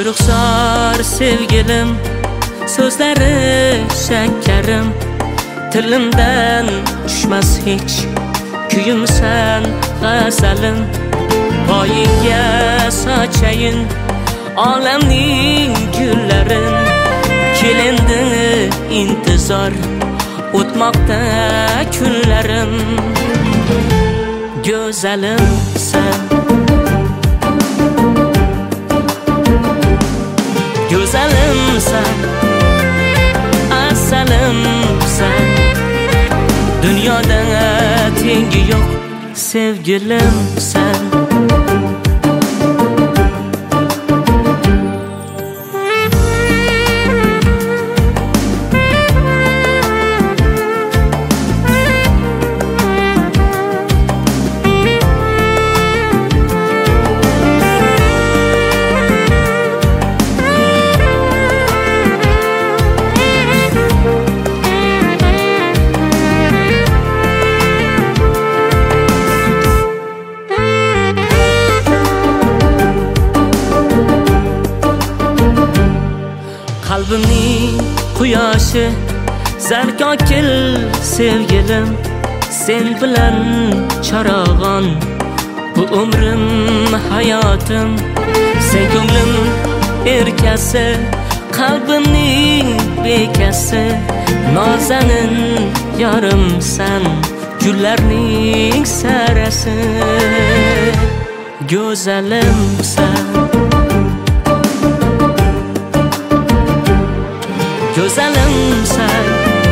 Ruxsor sevgilim, so'zlari shakkarim, tilimdan tushmas hech kuyimsan g'azalim. Poyiga sochayin olamning gullarin, kelindi intizor o'tmoqda kunlarim. Go'zalimsan, go'zalimsan, asalimsan, dunyoda tengi yo'q sevgilimsan. Qalbimning quyoshi zarkokil sevgilim, sen bilan charog'on bu umrim hayotim. Sen ko'nglim erkasi, qalbimning bekasi, nozanin yorimsan, gullarning sarasi. Go'zalimsan, go'zalimsan,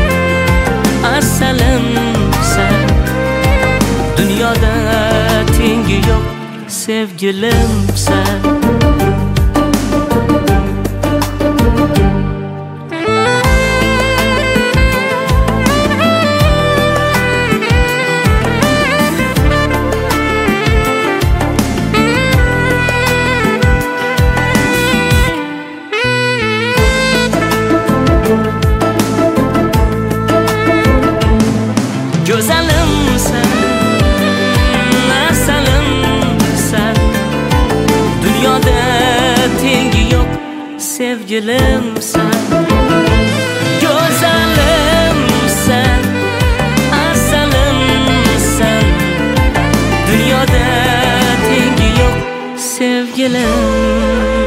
asalimsan, dunyoda tengi yo'q sevgilimsan. Go'zalimsan, asalimsan, dunyoda tengi yo'q sevgilimsan. Go'zalimsan, asalimsan, dunyoda tengi yo'q sevgilim.